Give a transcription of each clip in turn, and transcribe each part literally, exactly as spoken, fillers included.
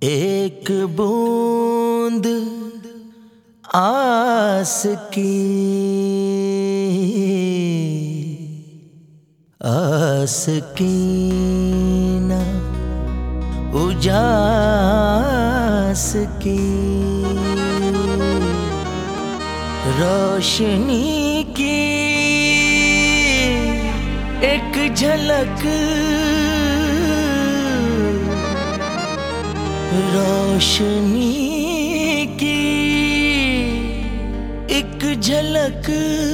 एक बूंद आस की, आस की न उजास की, रोशनी की एक झलक, रोशनी की एक झलक,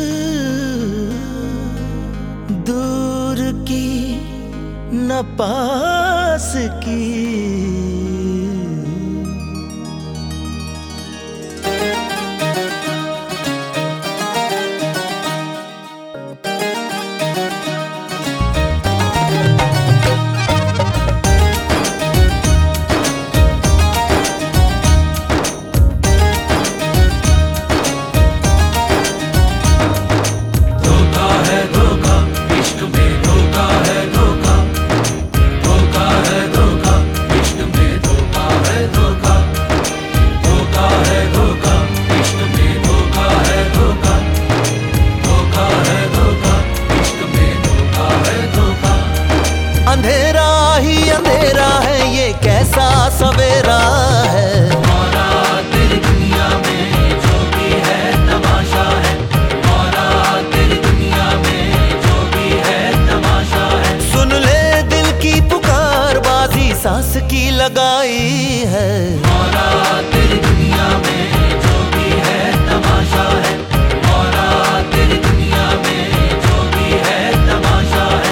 दूर की न पास की। अंधेरा ही अंधेरा है, ये कैसा सवेरा है। मौला तेरी दुनिया में जो भी है तमाशा है, मौला तेरी दुनिया में जो भी है तमाशा है। सुन ले दिल की पुकार, बाजी सांस की लगाई है। मौला तेरी दुनिया में जो भी है तमाशा है, मौला तेरी दुनिया में जो भी है तमाशा है।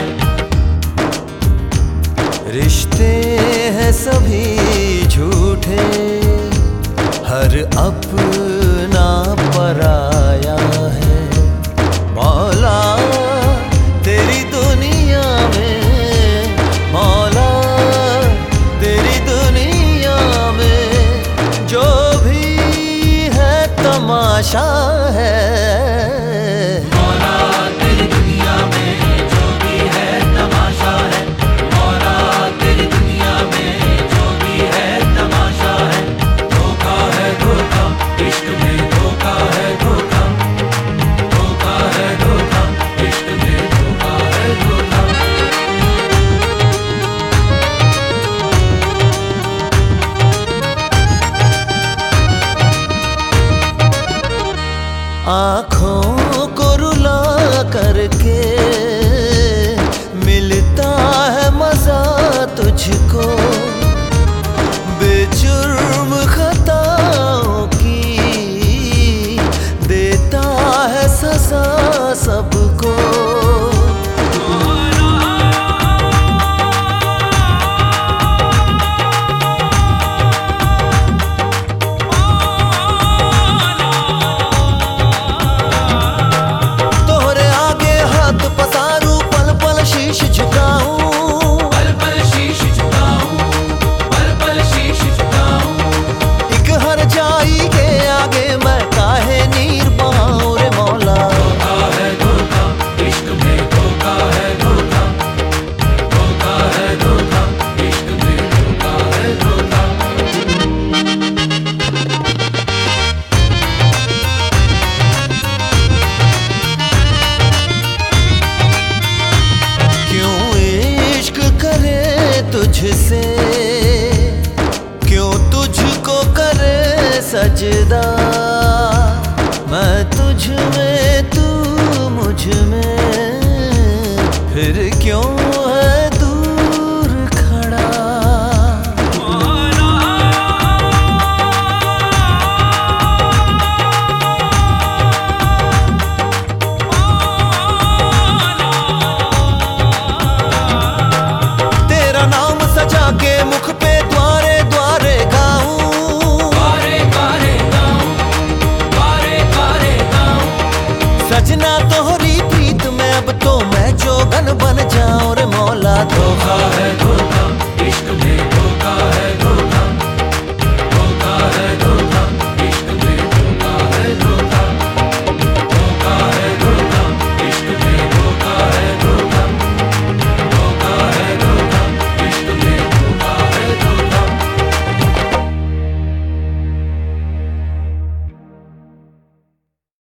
रिश्ते हैं सभी झूठे, हर अपना पराया है। मौला तेरी दुनिया में, मौला तेरी दुनिया में जो भी है तमाशा है।